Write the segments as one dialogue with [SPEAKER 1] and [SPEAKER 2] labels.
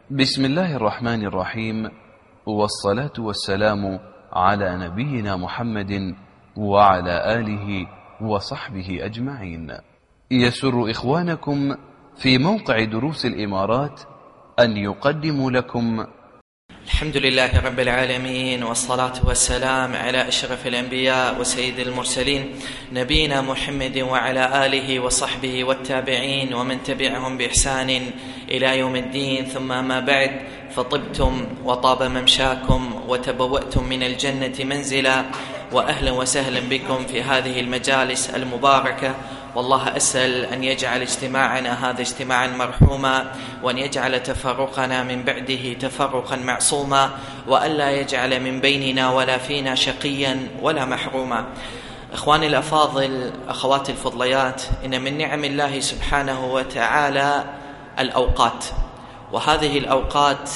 [SPEAKER 1] بسم الله الرحمن الرحيم، والصلاة والسلام على نبينا محمد وعلى آله وصحبه أجمعين. يسر إخوانكم في موقع دروس الإمارات أن يقدموا لكم
[SPEAKER 2] الحمد لله رب العالمين، والصلاة والسلام على أشرف الأنبياء وسيد المرسلين نبينا محمد وعلى آله وصحبه والتابعين ومن تبعهم بإحسان إلى يوم الدين. ثم ما بعد، فطبتم وطاب ممشاكم وتبوأتم من الجنة منزلا، وأهلا وسهلا بكم في هذه المجالس المباركة. والله أسأل أن يجعل اجتماعنا هذا اجتماعا مرحوما، وأن يجعل تفرقنا من بعده تفرقا معصوما، وألا يجعل من بيننا ولا فينا شقيا ولا محروما. إخواني الأفاضل، أخواتي الفضليات، إن من نعم الله سبحانه وتعالى الأوقات، وهذه الأوقات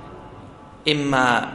[SPEAKER 2] إما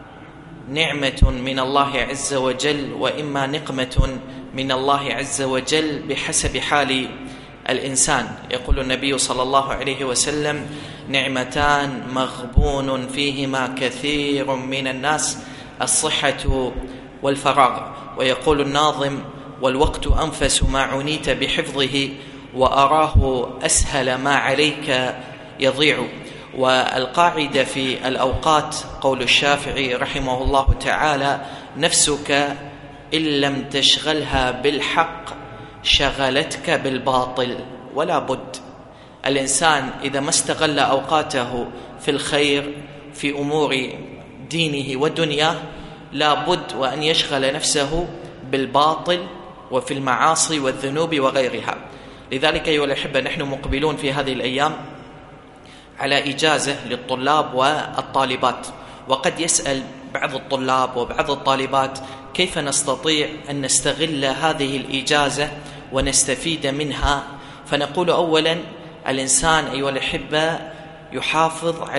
[SPEAKER 2] نعمة من الله عز وجل وإما نقمة من الله عز وجل بحسب حال الإنسان. يقول النبي صلى الله عليه وسلم: نعمتان مغبون فيهما كثير من الناس، الصحة والفراغ. ويقول الناظم: والوقت أنفس ما عنيت بحفظه، وأراه أسهل ما عليك يضيع. والقاعدة في الأوقات قول الشافعي رحمه الله تعالى: نفسك إن لم تشغلها بالحق شغلتك بالباطل. ولا بد الإنسان إذا ما استغل أوقاته في الخير في أمور دينه ودنياه لا بد وأن يشغل نفسه بالباطل وفي المعاصي والذنوب وغيرها. لذلك أيها الأحبة، نحن مقبلون في هذه الأيام على إجازة للطلاب والطالبات، وقد يسأل بعض الطلاب وبعض الطالبات: كيف نستطيع أن نستغل هذه الإجازة ونستفيد منها؟ فنقول: أولا، الإنسان أيها الأحبة يحافظ على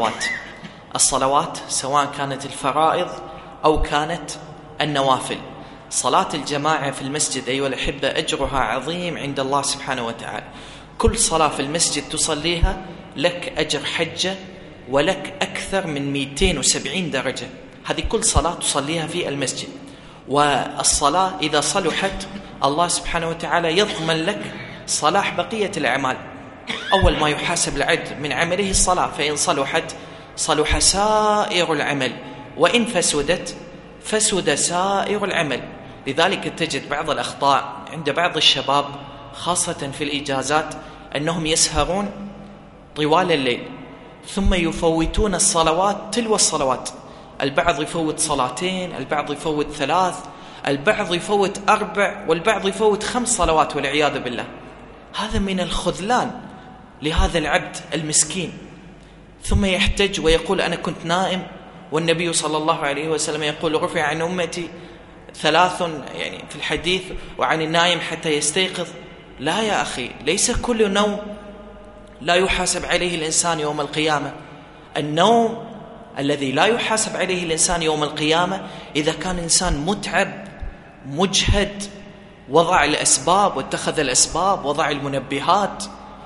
[SPEAKER 2] الصلوات سواء كانت الفرائض أو كانت النوافل. صلاة الجماعة في المسجد أيها الأحبة أجرها عظيم عند الله سبحانه وتعالى. كل صلاة في المسجد تصليها لك أجر حجة، ولك أكثر من 270 درجة. هذه كل صلاة تصليها في المسجد. والصلاة إذا صلحت الله سبحانه وتعالى يضمن لك صلاح بقية الأعمال. أول ما يحاسب العبد من عمله الصلاة، فإن صلحت صلح سائر العمل، وإن فسدت فسد سائر العمل. لذلك تجد بعض الأخطاء عند بعض الشباب خاصة في الإجازات أنهم يسهرون طوال الليل ثم يفوتون الصلوات تلو الصلوات. البعض يفوت صلاتين، البعض يفوت 3، البعض يفوت 4، والبعض يفوت 5 صلوات والعياذ بالله. هذا من الخذلان لهذا العبد المسكين. ثم يحتج ويقول: أنا كنت نائم، والنبي صلى الله عليه وسلم يقول: رفع عن أمتي 3 يعني في الحديث، وعن النائم حتى يستيقظ. لا يا أخي، ليس كل نوم لا يحاسب عليه الإنسان يوم القيامة. النوم الذي لا يحاسب عليه الإنسان يوم القيامة إذا كان إنسان متعب مجهد، وضع الأسباب واتخذ الأسباب، وضع المنبهات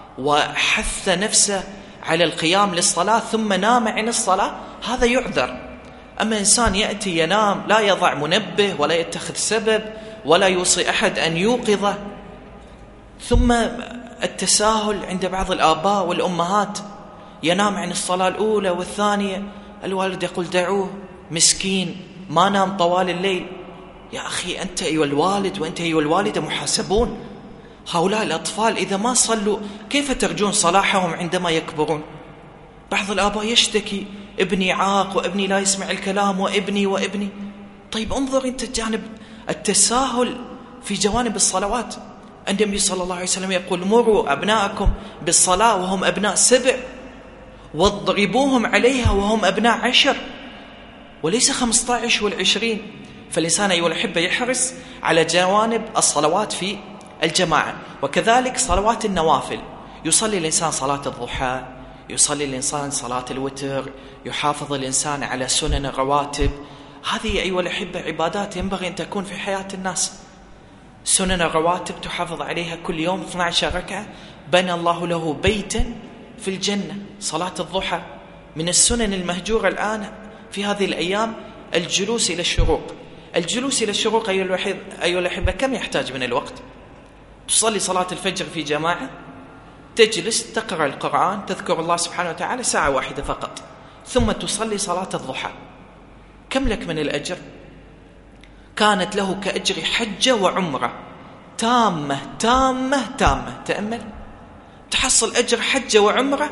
[SPEAKER 2] وحث نفسه على القيام للصلاة ثم نام عن الصلاة، هذا يعذر. أما إنسان يأتي ينام لا يضع منبه ولا يتخذ سبب ولا يوصي أحد أن يوقظه. ثم التساهل عند بعض الآباء والأمهات، ينام عن الصلاة الأولى والثانية، الوالد يقول: دعوه مسكين ما نام طوال الليل. يا أخي، أنت أيها الوالد وأنت أيها الوالدة محاسبون. هؤلاء الأطفال إذا ما صلوا كيف ترجون صلاحهم عندما يكبرون؟ بعض الآباء يشتكي: ابني عاق، وابني لا يسمع الكلام، وابني. طيب انظر أنت جانب التساهل في جوانب الصلوات. النبي صلى الله عليه وسلم يقول: مروا أبناءكم بالصلاة وهم أبناء 7، واضربوهم عليها وهم أبناء 10، وليس 15 و20. فالإنسان أيها الأحبة يحرص على جوانب الصلوات في الجماعة، وكذلك صلوات النوافل. يصلي الإنسان صلاة الضحى، يصلي الإنسان صلاة الوتر، يحافظ الإنسان على سنن الرواتب. هذه أيها الأحبة عبادات ينبغي أن تكون في حياة الناس. سنن الرواتب تحافظ عليها كل يوم 12 ركعة، بنى الله له بيتا في الجنة. صلاة الضحى من السنن المهجورة الآن في هذه الأيام الجلوس إلى الشروق. الجلوس إلى الشروق أيها الأحبة كم يحتاج من الوقت؟ تصلي صلاة الفجر في جماعة، تجلس تقرأ القرآن، تذكر الله سبحانه وتعالى ساعة واحدة فقط، ثم تصلي صلاة الضحى. كم لك من الأجر؟ كانت له كأجر حجة وعمرة تامة تامة تامة. تأمل، تحصل أجر حجة وعمرة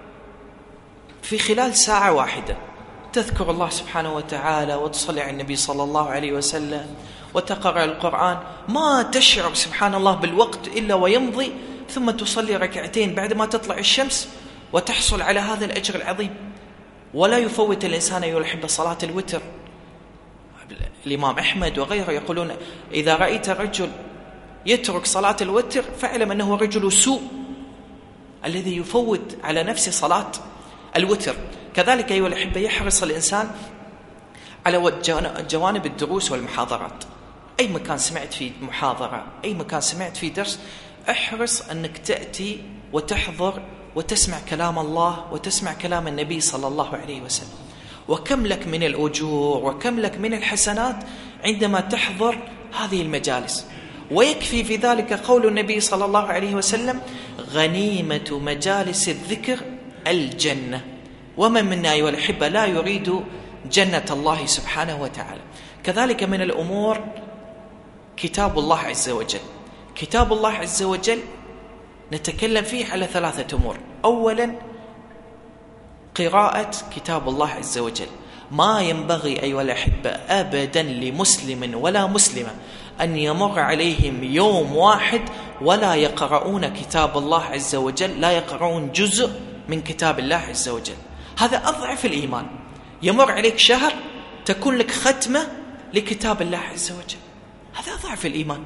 [SPEAKER 2] في خلال ساعة واحدة، تذكر الله سبحانه وتعالى وتصلي على النبي صلى الله عليه وسلم وتقرأ القرآن، ما تشعر سبحان الله بالوقت إلا ويمضي، ثم تصلي ركعتين بعد ما تطلع الشمس وتحصل على هذا الأجر العظيم. ولا يفوت الإنسان أيها الأحبة صلاة الوتر. الإمام أحمد وغيره يقولون إذا رأيت رجل يترك صلاة الوتر فاعلم أنه رجل سوء الذي يفوت على نفسه صلاة الوتر. كذلك أيها الأحبة يحرص الإنسان على جوانب الدروس والمحاضرات. أي مكان سمعت فيه محاضرة، أي مكان سمعت فيه درس، احرص أنك تأتي وتحضر وتسمع كلام الله وتسمع كلام النبي صلى الله عليه وسلم. وكم لك من الأجور وكم لك من الحسنات عندما تحضر هذه المجالس. ويكفي في ذلك قول النبي صلى الله عليه وسلم: غنيمة مجالس الذكر الجنة. ومن منا أيها الأحبة لا يريد جنة الله سبحانه وتعالى. كذلك من الأمور كتاب الله عز وجل. كتاب الله عز وجل نتكلم فيه على 3 أمور. أولا قراءة كتاب الله عز وجل. ما ينبغي أيها الأحبة أبدا لمسلم ولا مسلمة أن يمر عليهم يوم واحد ولا يقرؤون كتاب الله عز وجل، لا يقرؤون جزء من كتاب الله عز وجل. هذا أضعف الإيمان. يمر عليك شهر تكون لك ختمة لكتاب الله عز وجل، هذا أضعف الإيمان.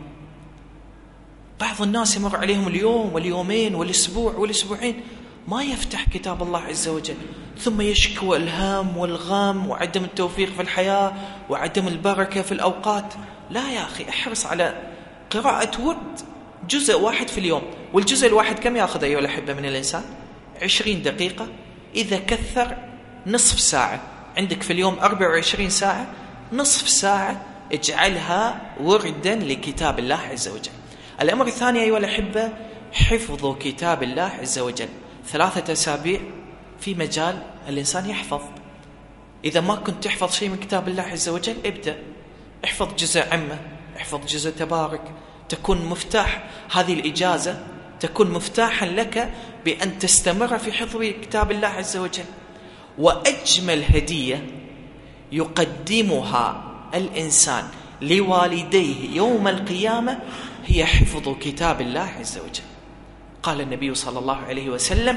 [SPEAKER 2] بعض الناس يمر عليهم اليوم واليومين والأسبوع والأسبوعين ما يفتح كتاب الله عز وجل، ثم يشكو الهم والغم وعدم التوفيق في الحياة وعدم البركة في الأوقات. لا يا أخي، احرص على قراءة ورد جزء واحد في اليوم. والجزء الواحد كم يأخذ أيها الأحبة من الإنسان؟ 20 دقيقة، إذا كثر نصف ساعة. عندك في اليوم 24 ساعة، نصف ساعة اجعلها وردا لكتاب الله عز وجل. الأمر الثاني أيها الأحبة حفظ كتاب الله عز وجل. 3 أسابيع في مجال الإنسان يحفظ. إذا ما كنت تحفظ شيء من كتاب الله عز وجل ابدأ احفظ جزء عمه، احفظ جزء تبارك، تكون مفتاح هذه الإجازة، تكون مفتاحا لك بأن تستمر في حفظ كتاب الله عز وجل. وأجمل هدية يقدمها الإنسان لوالديه يوم القيامة هي حفظ كتاب الله عز وجل. قال النبي صلى الله عليه وسلم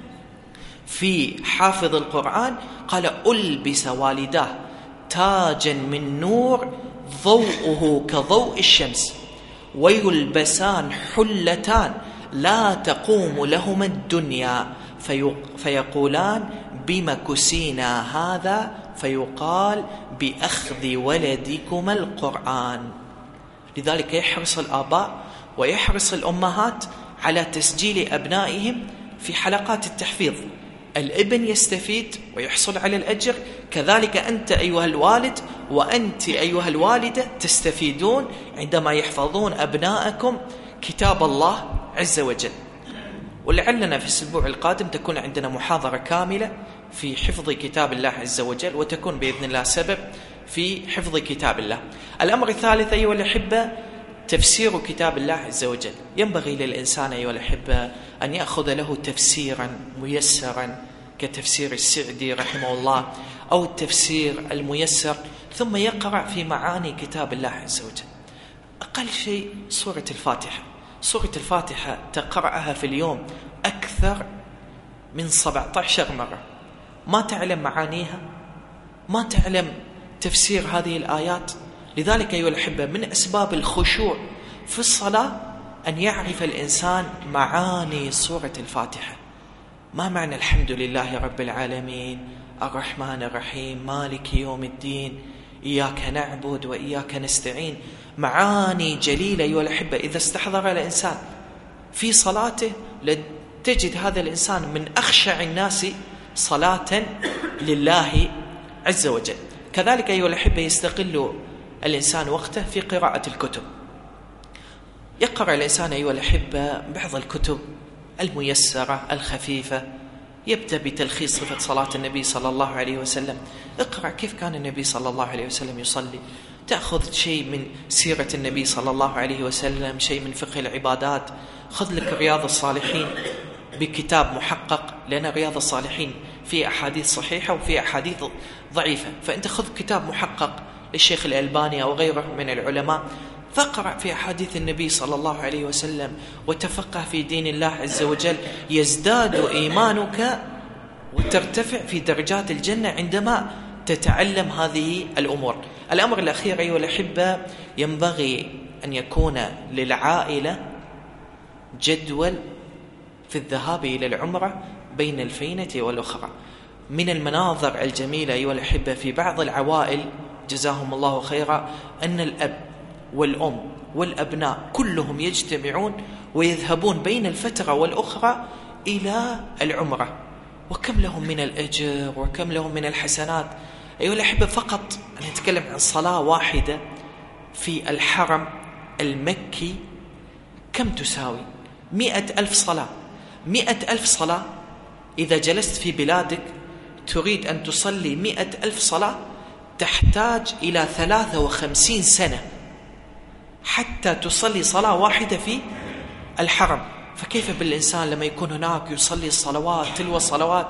[SPEAKER 2] في حافظ القرآن، قال: ألبس والداه تاجا من نور ضوءه كضوء الشمس، ويلبسان حلتان لا تقوم لهما الدنيا، فيقولان: بما كسينا هذا؟ فيقال: بأخذ ولدكما القرآن. لذلك يحرص الآباء ويحرص الأمهات على تسجيل أبنائهم في حلقات التحفيظ. الابن يستفيد ويحصل على الأجر، كذلك أنت أيها الوالد وأنت أيها الوالدة تستفيدون عندما يحفظون أبنائكم كتاب الله عز وجل. ولعلنا في الأسبوع القادم تكون عندنا محاضرة كاملة في حفظ كتاب الله عز وجل، وتكون بإذن الله سبب في حفظ كتاب الله. الأمر الثالث أيها الأحبة تفسير كتاب الله عز وجل. ينبغي للإنسان أيها الأحبة أن يأخذ له تفسيرا ميسرا كتفسير السعدي رحمه الله أو التفسير الميسر، ثم يقرأ في معاني كتاب الله عز وجل. أقل شيء سورة الفاتحة. سورة الفاتحة تقرأها في اليوم أكثر من 17 مرة، ما تعلم معانيها، ما تعلم تفسير هذه الآيات. لذلك أيها الأحبة من أسباب الخشوع في الصلاة أن يعرف الإنسان معاني سورة الفاتحة. ما معنى الحمد لله رب العالمين الرحمن الرحيم مالك يوم الدين إياك نعبد وإياك نستعين؟ معاني جليلة أيها الأحبة. إذا استحضر الإنسان في صلاته تجد هذا الإنسان من أخشع الناس صلاة لله عز وجل. كذلك أيها الأحبة يستغل الإنسان وقته في قراءة الكتب. يقرأ الإنسان أيها الأحبة بعض الكتب الميسرة الخفيفة، يبدأ بتلخيص صفة صلاة النبي صلى الله عليه وسلم. اقرأ كيف كان النبي صلى الله عليه وسلم يصلي، تأخذ شيء من سيرة النبي صلى الله عليه وسلم، شيء من فقه العبادات. خذ لك رياض الصالحين بكتاب محقق، لأن رياض الصالحين في أحاديث صحيحة وفي أحاديث ضعيفة، فأنت خذ كتاب محقق للشيخ الألباني أو غيره من العلماء، فاقرأ في أحاديث النبي صلى الله عليه وسلم وتفقه في دين الله عز وجل. يزداد إيمانك وترتفع في درجات الجنة عندما تتعلم هذه الأمور. الأمر الأخير أيها الأحبة، ينبغي أن يكون للعائلة جدول في الذهاب إلى العمرة بين الفينة والأخرى. من المناظر الجميلة أيها الأحبة في بعض العوائل جزاهم الله خيرا أن الأب والأم والأبناء كلهم يجتمعون ويذهبون بين الفترة والأخرى إلى العمرة، وكم لهم من الأجر وكم لهم من الحسنات. أيها الأحبة، فقط نتكلم عن صلاة واحدة في الحرم المكي كم تساوي؟ 100,000 صلاة. 100,000 صلاة. إذا جلست في بلادك تريد أن تصلي 100,000 صلاة تحتاج إلى 53 سنة حتى تصلي صلاة واحدة في الحرم. فكيف بالإنسان لما يكون هناك يصلي الصلوات تلو الصلوات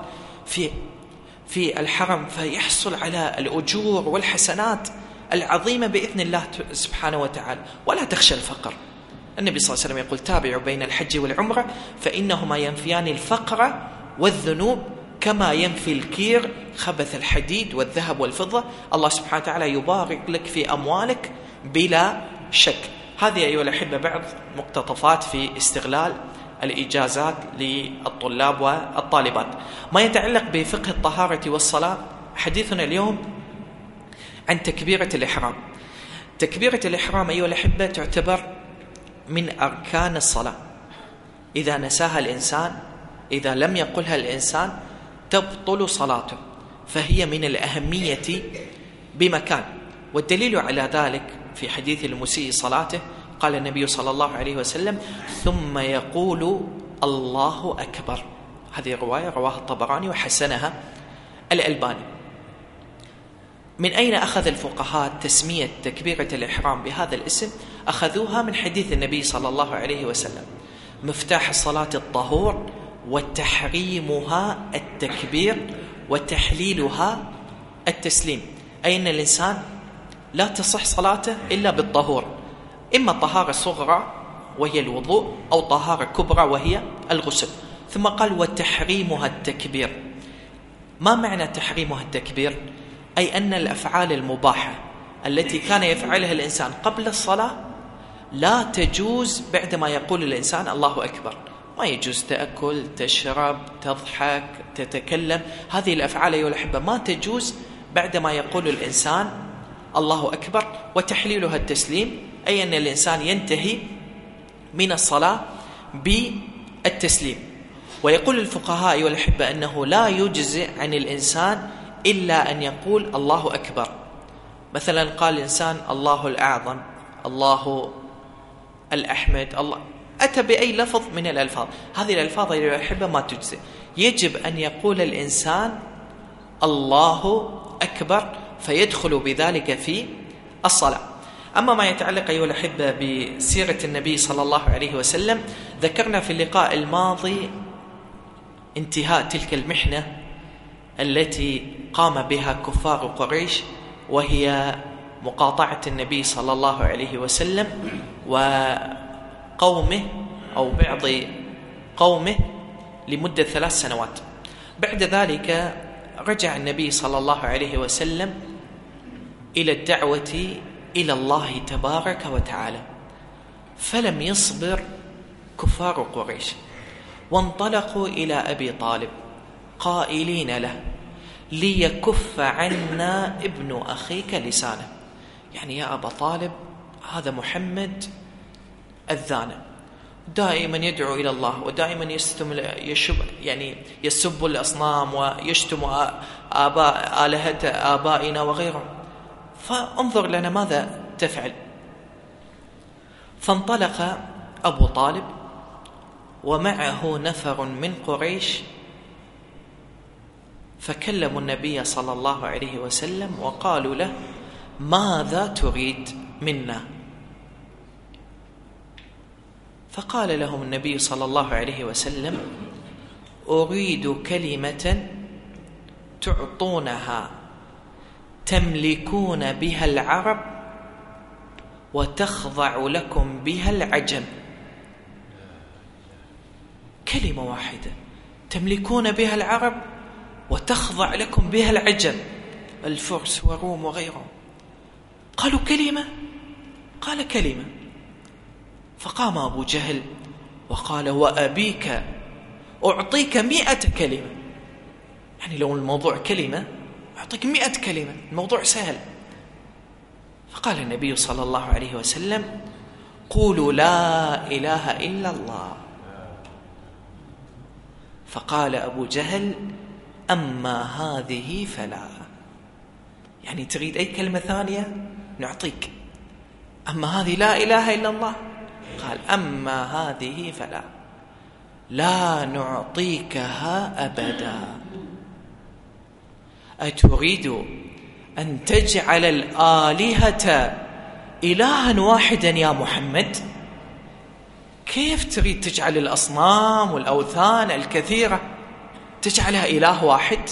[SPEAKER 2] في الحرم، فيحصل على الأجور والحسنات العظيمة بإذن الله سبحانه وتعالى. ولا تخشى الفقر. النبي صلى الله عليه وسلم يقول: تابعوا بين الحج والعمرة فإنهما ينفيان الفقر والذنوب كما ينفي الكير خبث الحديد والذهب والفضة. الله سبحانه وتعالى يبارك لك في أموالك بلا شك. هذه أيها الأحبة بعض مقتطفات في استغلال الإجازات للطلاب والطالبات. ما يتعلق بفقه الطهارة والصلاة، حديثنا اليوم عن تكبيرة الإحرام. تكبيرة الإحرام أيها الأحبة تعتبر من أركان الصلاة. إذا نساها الإنسان، إذا لم يقلها الإنسان، تبطل صلاته، فهي من الأهمية بمكان. والدليل على ذلك في حديث المسيء صلاته قال النبي صلى الله عليه وسلم: ثم يقول الله أكبر. هذه رواية رواها الطبراني وحسنها الألباني. من أين أخذ الفقهاء تسمية تكبيرة الإحرام بهذا الاسم؟ أخذوها من حديث النبي صلى الله عليه وسلم: مفتاح الصلاة الطهور وتحريمها التكبير وتحليلها التسليم. أي أن الإنسان لا تصح صلاته إلا بالطهور، إما طهارة صغرى وهي الوضوء، أو طهارة كبرى وهي الغسل. ثم قال: وتحريمها التكبير. ما معنى تحريمها التكبير؟ أي أن الأفعال المباحة التي كان يفعلها الإنسان قبل الصلاة لا تجوز بعدما يقول الإنسان الله أكبر. ما يجوز تأكل، تشرب، تضحك، تتكلم. هذه الأفعال أيها الأحبة ما تجوز بعدما يقول الإنسان الله أكبر. وتحليلها التسليم، أي أن الإنسان ينتهي من الصلاة بالتسليم. ويقول الفقهاء أيها الأحبة أنه لا يجزئ عن الإنسان إلا أن يقول الله أكبر. مثلا قال الإنسان الله الأعظم، الله الأحمد، الله، أتى بأي لفظ من الألفاظ، هذه الألفاظ أيها الأحبة ما تجزئ. يجب أن يقول الإنسان الله أكبر فيدخل بذلك في الصلاة. أما ما يتعلق أيها الأحبة بسيرة النبي صلى الله عليه وسلم، ذكرنا في اللقاء الماضي انتهاء تلك المحنة التي قام بها كفار قريش، وهي مقاطعة النبي صلى الله عليه وسلم وقومه أو بعض قومه لمدة 3 سنوات. بعد ذلك رجع النبي صلى الله عليه وسلم إلى الدعوة إلى الله تبارك وتعالى، فلم يصبر كفار قريش، وانطلقوا إلى أبي طالب قائلين له: ليكف عنا ابن أخيك لسانه. يعني يا أبا طالب، هذا محمد أذانا، دائما يدعو إلى الله ودائما يسب الأصنام ويشتم آبائنا وغيرهم، فانظر لنا ماذا تفعل. فانطلق أبو طالب ومعه نفر من قريش فكلموا النبي صلى الله عليه وسلم وقالوا له: ماذا تريد منا؟ فقال لهم النبي صلى الله عليه وسلم: أريد كلمة تعطونها تملكون بها العرب وتخضع لكم بها العجم. كلمة واحدة تملكون بها العرب وتخضع لكم بها العجم، الفرس والروم وغيرهم. قالوا كلمة؟ قال كلمة. فقام أبو جهل وقال: وأبيك أعطيك 100 كلمة. يعني لو الموضوع كلمة أعطيك 100 كلمة، الموضوع سهل. فقال النبي صلى الله عليه وسلم: قولوا لا إله إلا الله. فقال أبو جهل: أما هذه فلا. يعني تريد أي كلمة ثانية نعطيك، أما هذه لا إله إلا الله. قال: أما هذه فلا، لا نعطيكها أبدا. أتريد أن تجعل الآلهة إلها واحدا يا محمد؟ كيف تريد تجعل الأصنام والأوثان الكثيرة تجعلها إله واحد؟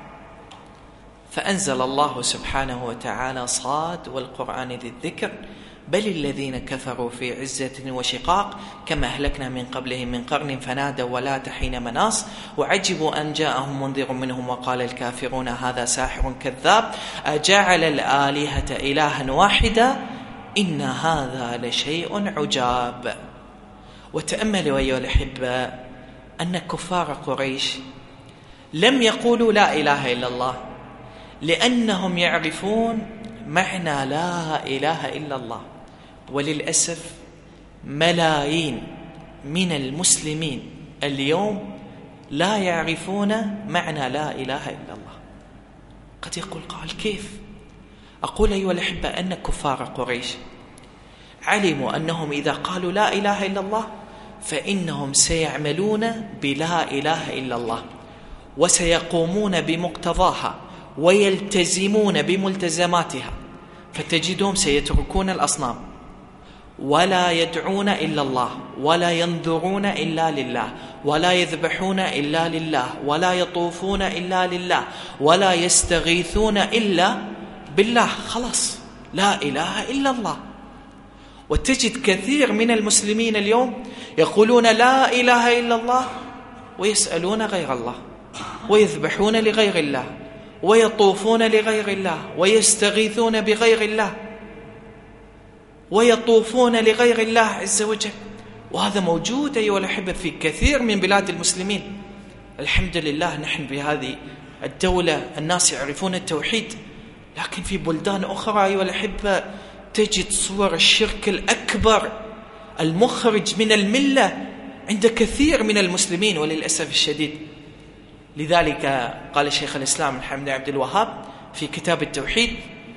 [SPEAKER 2] فأنزل الله سبحانه وتعالى صاد والقرآن ذي الذكر: بل الذين كفروا في عزة وشقاق كما أهلكنا من قبلهم من قرن فنادوا ولا حين مناص وعجبوا أن جاءهم منذر منهم وقال الكافرون هذا ساحر كذاب أجعل الآلهة إلها واحدا إن هذا لشيء عجاب. وتأملوا أيها الأحبة أن كفار قريش لم يقولوا لا إله إلا الله لأنهم يعرفون معنى لا إله إلا الله. وللأسف ملايين من المسلمين اليوم لا يعرفون معنى لا إله إلا الله. قد يقول قال: كيف؟ أقول أيها الأحبة أن كفار قريش علموا أنهم إذا قالوا لا إله إلا الله فإنهم سيعملون بلا إله إلا الله وسيقومون بمقتضاها ويلتزمون بملتزماتها، فتجدهم سيتركون الأصنام ولا يدعون إلا الله ولا ينذرون إلا لله ولا يذبحون إلا لله ولا يطوفون إلا لله ولا يستغيثون إلا بالله. خلاص لا إله إلا الله. وتجد كثير من المسلمين اليوم يقولون لا إله إلا الله ويسألون غير الله ويذبحون لغير الله ويطوفون لغير الله ويستغيثون بغير الله ويطوفون لغير الله عز وجل. وهذا موجود أيها الأحبة في كثير من بلاد المسلمين. الحمد لله نحن بهذه الدولة الناس يعرفون التوحيد، لكن في بلدان أخرى أيها الأحبة تجد صور الشرك الأكبر المخرج من الملة عند كثير من المسلمين وللأسف الشديد. لذلك قال شيخ الإسلام محمد بن عبد الوهاب في كتاب التوحيد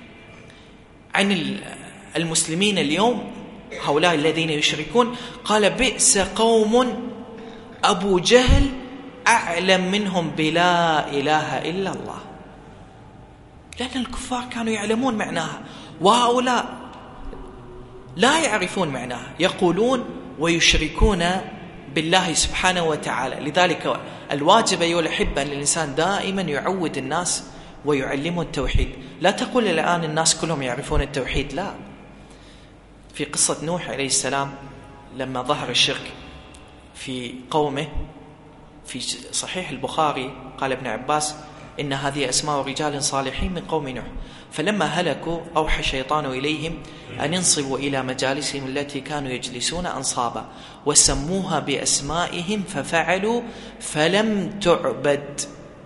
[SPEAKER 2] عن المسلمين اليوم هؤلاء الذين يشركون، قال: بئس قوم أبو جهل أعلم منهم بلا إله إلا الله. لأن الكفار كانوا يعلمون معناها وهؤلاء لا يعرفون معناها، يقولون ويشركون بالله سبحانه وتعالى. لذلك الواجب أيها الأحبة أن الإنسان دائما يعود الناس ويعلمه التوحيد. لا تقول الآن الناس كلهم يعرفون التوحيد، لا. في قصة نوح عليه السلام لما ظهر الشرك في قومه في صحيح البخاري قال ابن عباس: إن هذه أسماء رجال صالحين من قوم نوح فلما هلكوا أوحى الشيطان إليهم أن ينصبوا إلى مجالسهم التي كانوا يجلسون أنصابا وسموها بأسمائهم ففعلوا فلم تعبد.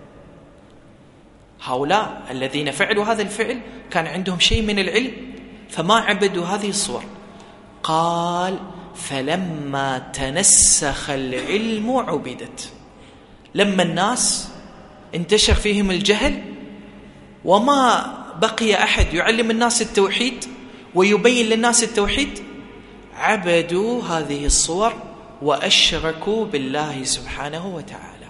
[SPEAKER 2] هؤلاء الذين فعلوا هذا الفعل كان عندهم شيء من العلم فما عبدوا هذه الصور. قال: فلما تنسخ العلم عبدت. لما الناس انتشر فيهم الجهل وما بقي أحد يعلم الناس التوحيد ويبين للناس التوحيد، عبدوا هذه الصور وأشركوا بالله سبحانه وتعالى.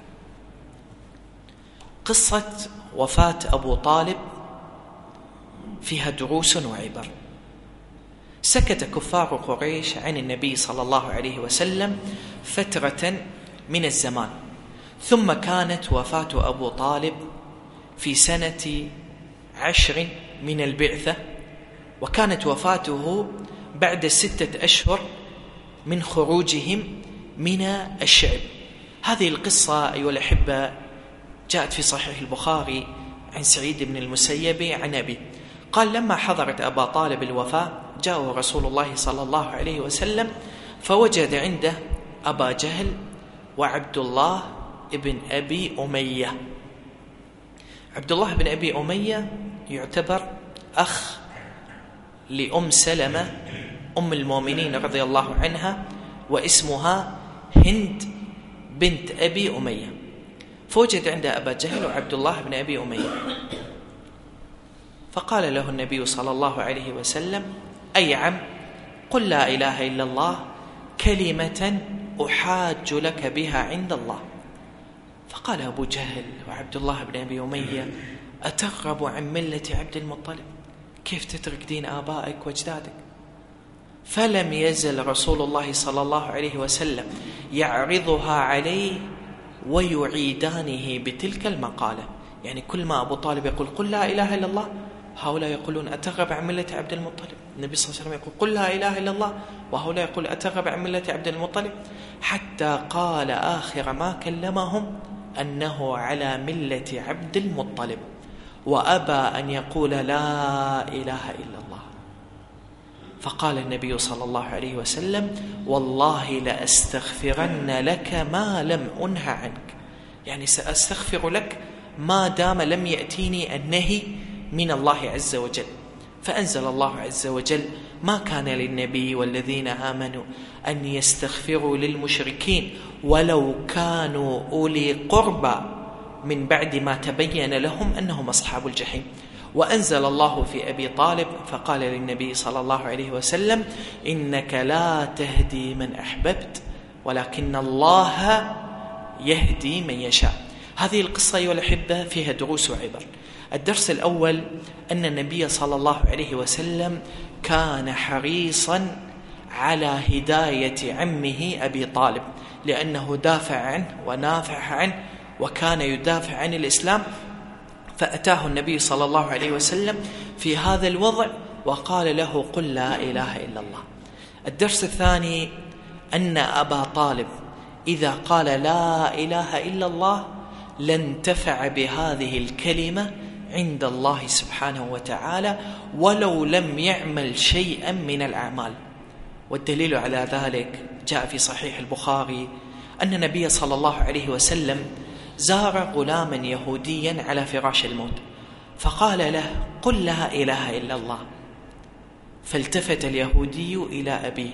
[SPEAKER 2] قصة وفاة أبو طالب فيها دروس وعبر. سكت كفار قريش عن النبي صلى الله عليه وسلم فترة من الزمان، ثم كانت وفاة أبو طالب في سنة 10 من البعثة، وكانت وفاته بعد 6 أشهر من خروجهم من الشعب. هذه القصة أيها الأحبة جاءت في صحيح البخاري عن سعيد بن المسيب عن أبي قال: لما حضرت أبا طالب الوفاة جاءه رسول الله صلى الله عليه وسلم فوجد عنده أبا جهل وعبد الله بن أبي أمية. عبد الله بن أبي أمية يعتبر أخ لأم سلمة أم المؤمنين رضي الله عنها، واسمها هند بنت أبي أمية. فوجد عنده أبا جهل وعبد الله بن أبي أمية، فقال له النبي صلى الله عليه وسلم: أي عم، قل لا إله إلا الله كلمة أحاج لك بها عند الله. فقال أبو جهل وعبد الله بن أبي أمية: أترغب عن ملة عبد المطلب؟ كيف تترك دين آبائك واجدادك؟ فلم يزل رسول الله صلى الله عليه وسلم يعرضها عليه ويعيدانه بتلك المقالة. يعني كل ما أبو طالب يقول قل لا إله إلا الله، هؤلاء يقولون أترغب عن ملة عبد المطلب. النبي صلى الله عليه وسلم يقول قل لا إله إلا الله، وهؤلاء يقول أترغب عن ملة عبد المطلب، حتى قال آخر ما كلمهم أنه على ملة عبد المطلب، وأبى أن يقول لا إله إلا الله. فقال النبي صلى الله عليه وسلم: والله لأستغفرن لك ما لم أنه عنك، يعني سأستغفر لك ما دام لم يأتيني النهي من الله عز وجل. فأنزل الله عز وجل: ما كان للنبي والذين آمنوا أن يستغفروا للمشركين ولو كانوا أولي قربى من بعد ما تبين لهم أنهم أصحاب الجحيم. وأنزل الله في أبي طالب فقال للنبي صلى الله عليه وسلم: إنك لا تهدي من أحببت ولكن الله يهدي من يشاء. هذه القصة أيها الأحبة فيها دروس وعبر. الدرس الأول أن النبي صلى الله عليه وسلم كان حريصا على هداية عمه أبي طالب، لأنه دافع عنه ونافع عنه وكان يدافع عن الإسلام، فأتاه النبي صلى الله عليه وسلم في هذا الوضع وقال له قل لا إله إلا الله. الدرس الثاني أن أبا طالب إذا قال لا إله إلا الله لانتفع بهذه الكلمة عند الله سبحانه وتعالى ولو لم يعمل شيئا من الأعمال. والدليل على ذلك جاء في صحيح البخاري أن النبي صلى الله عليه وسلم زار غلاما يهوديا على فراش الموت فقال له قل لا إله إلا الله. فالتفت اليهودي إلى أبيه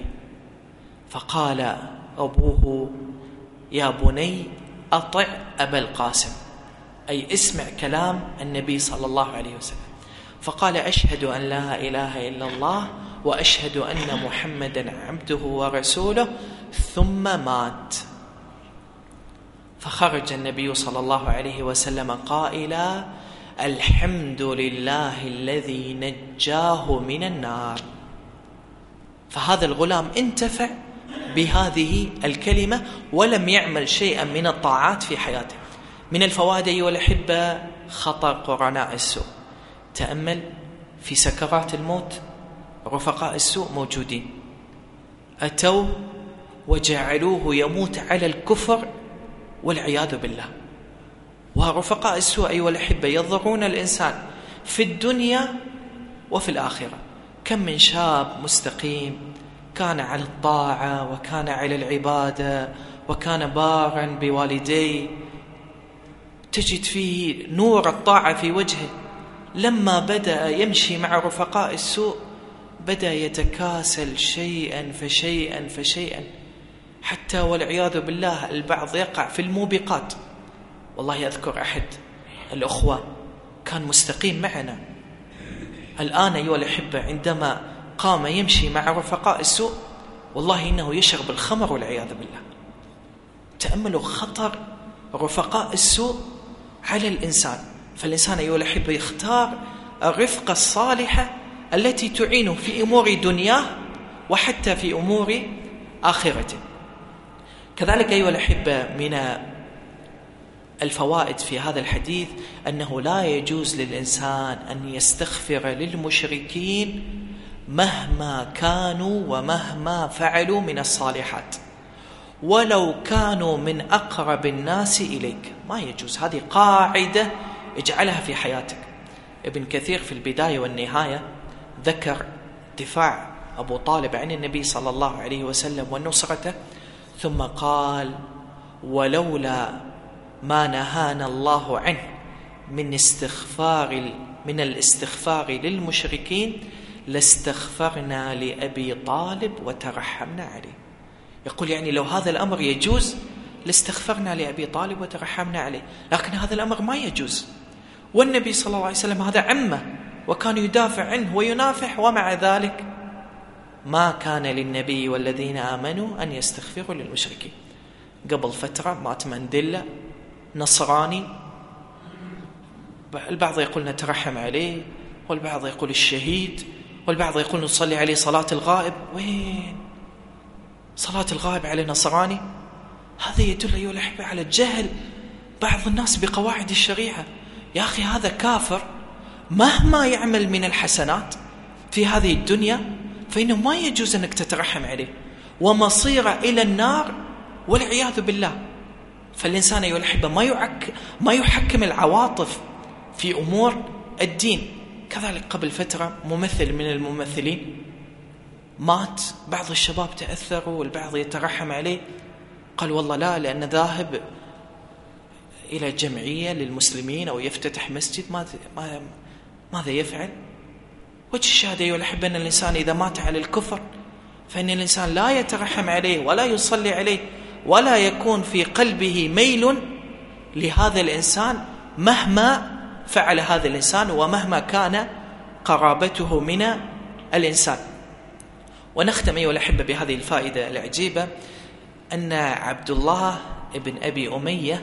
[SPEAKER 2] فقال أبوه يا بني أطع أبا القاسم، أي اسمع كلام النبي صلى الله عليه وسلم. فقال أشهد أن لا إله إلا الله وأشهد أن محمدا عبده ورسوله، ثم مات. فخرج النبي صلى الله عليه وسلم قائلا الحمد لله الذي نجاه من النار. فهذا الغلام انتفع بهذه الكلمة ولم يعمل شيئا من الطاعات في حياته. من الفوائد أيها الأحبة خطر قرناء السوء. تأمل في سكرات الموت رفقاء السوء موجودين، أتوا وجعلوه يموت على الكفر والعياذ بالله. ورفقاء السوء أيها الأحبة يضرون الإنسان في الدنيا وفي الآخرة. كم من شاب مستقيم كان على الطاعة وكان على العبادة وكان بارا بوالديه، تجد فيه نور الطاعة في وجهه، لما بدأ يمشي مع رفقاء السوء بدأ يتكاسل شيئا فشيئا فشيئا، حتى والعياذ بالله البعض يقع في الموبقات. والله أذكر أحد الأخوة كان مستقيم معنا، الآن أيها الأحبة عندما قام يمشي مع رفقاء السوء والله إنه يشرب الخمر والعياذ بالله. تأملوا خطر رفقاء السوء على الإنسان. فالإنسان أيها الأحبة يختار الرفقة الصالحة التي تعينه في أمور دنياه وحتى في أمور آخرته. كذلك أيها الأحبة من الفوائد في هذا الحديث أنه لا يجوز للإنسان أن يستغفر للمشركين مهما كانوا ومهما فعلوا من الصالحات، ولو كانوا من أقرب الناس إليك، ما يجوز. هذه قاعدة اجعلها في حياتك. ابن كثير في البداية والنهاية ذكر دفاع أبو طالب عن النبي صلى الله عليه وسلم ونصرته، ثم قال: ولولا ما نهانا الله عنه من الاستغفار للمشركين لاستغفرنا لأبي طالب وترحمنا عليه. يقول يعني لو هذا الأمر يجوز لاستغفرنا لأبي طالب وترحمنا عليه، لكن هذا الأمر ما يجوز، والنبي صلى الله عليه وسلم هذا عمه وكان يدافع عنه وينافح، ومع ذلك ما كان للنبي والذين آمنوا أن يستغفروا للمشركين. قبل فترة مات مانديلا نصراني، البعض يقول نترحم عليه، والبعض يقول الشهيد، والبعض يقول نصلي عليه صلاة الغائب. وين صلاة الغائب على نصراني؟ هذا يدل أيها الأحبة على جهل بعض الناس بقواعد الشريعة. يا أخي هذا كافر مهما يعمل من الحسنات في هذه الدنيا فإنه ما يجوز أنك تترحم عليه، ومصيره إلى النار والعياذ بالله. فالإنسان أيها الأحبة ما يحكم العواطف في أمور الدين. كذلك قبل فترة ممثل من الممثلين مات، بعض الشباب تأثروا والبعض يترحم عليه، قال والله لا، لأن ذاهب إلى جمعية للمسلمين أو يفتتح مسجد، ماذا يفعل؟ وجه الشهادة أيها الأحبة أن الإنسان إذا مات على الكفر فإن الإنسان لا يترحم عليه ولا يصلي عليه، ولا يكون في قلبه ميل لهذا الإنسان مهما فعل هذا الإنسان ومهما كان قرابته من الإنسان. ونختم أيها الأحبة بهذه الفائدة العجيبة، أن عبد الله ابن أبي أمية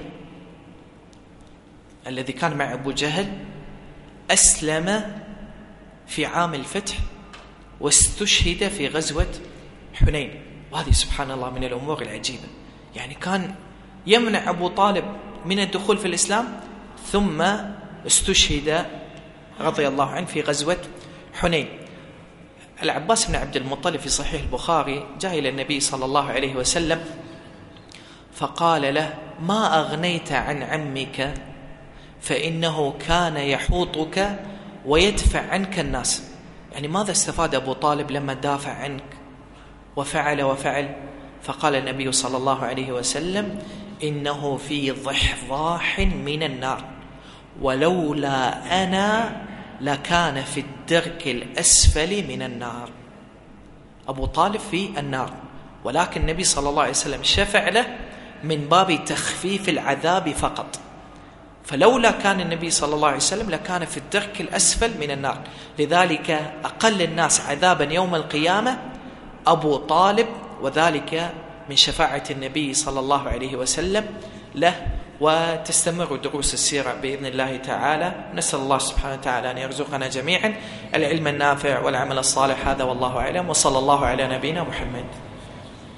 [SPEAKER 2] الذي كان مع أبو جهل أسلم في عام الفتح واستشهد في غزوة حنين. وهذه سبحان الله من الأمور العجيبة، يعني كان يمنع أبو طالب من الدخول في الإسلام ثم استشهد رضي الله عنه في غزوة حنين. العباس بن عبد المطلب في صحيح البخاري جاء إلى النبي صلى الله عليه وسلم فقال له: ما أغنيت عن عمك فإنه كان يحوطك ويدفع عنك الناس. يعني ماذا استفاد أبو طالب لما دافع عنك وفعل؟ فقال النبي صلى الله عليه وسلم: إنه في ضحضاح من النار، ولولا أنا لكان في الدرك الأسفل من النار. أبو طالب في النار، ولكن النبي صلى الله عليه وسلم شفع له من باب تخفيف العذاب فقط، فلولا كان النبي صلى الله عليه وسلم لكان في الدرك الأسفل من النار. لذلك أقل الناس عذابا يوم القيامة أبو طالب، وذلك من شفاعة النبي صلى الله عليه وسلم له. وتستمر دروس السيرة بإذن الله تعالى. نسأل الله سبحانه وتعالى أن يرزقنا جميعا العلم النافع والعمل الصالح. هذا والله أعلم، وصلى الله على نبينا محمد.